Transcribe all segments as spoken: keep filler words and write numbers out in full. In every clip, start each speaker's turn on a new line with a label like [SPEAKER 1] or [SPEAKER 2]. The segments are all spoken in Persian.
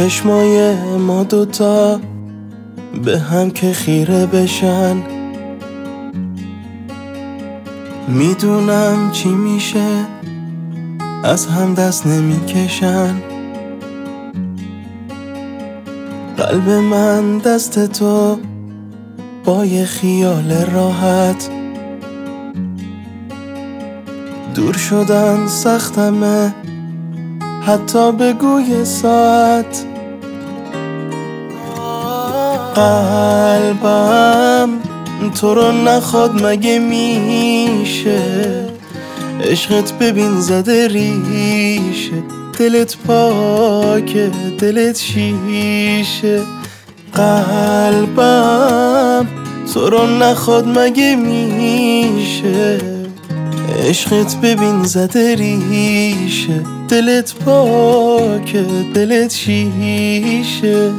[SPEAKER 1] چشمای ما دوتا به هم که خیره بشن، میدونم چی میشه از هم دست نمیکشن. قلب من دست تو با یه خیال راحت، دور شدن سختمه حتی بگوی ساعت. قلبم تو رو نخواد مگه میشه، عشقت ببین زده ریشه، دلت پاکه دلت شیشه. قلبم تو رو نخواد مگه میشه، عشقت ببین زده ریشه، دلت پاکه دلت شیشه.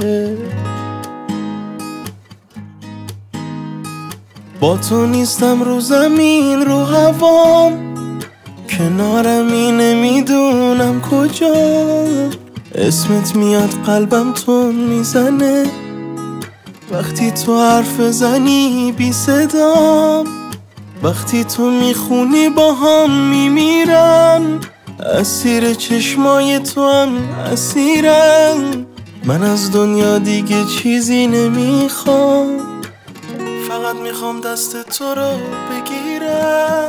[SPEAKER 1] با تو نیستم رو زمین رو هوام، کنارمی نمیدونم کجا، اسمت میاد قلبم تون میزنه وقتی تو حرف زنی بی صدام. وقتی تو میخونی با هم میمیرم، اسیر چشمای تو هم اسیرم. من از دنیا دیگه چیزی نمیخوام، فقط میخوام دست تو رو بگیرم.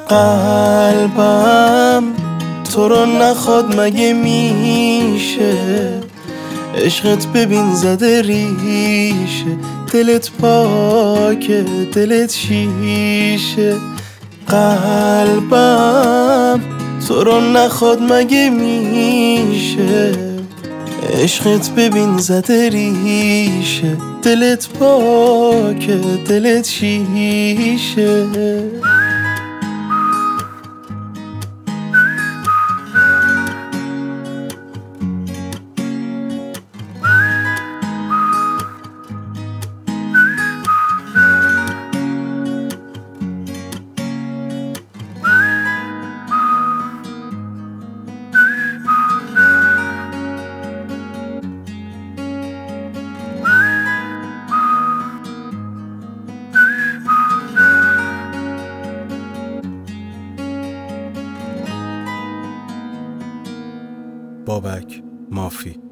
[SPEAKER 1] قلبم تو رو نخواد مگه میشه، عشقت ببین زده ریشه، دلت پاکه دلت شیشه. قلبم تو رو نخواد مگه میشه، عشقت ببین زده ریشه، دلت پاکه دلت شیشه.
[SPEAKER 2] بابک مافی.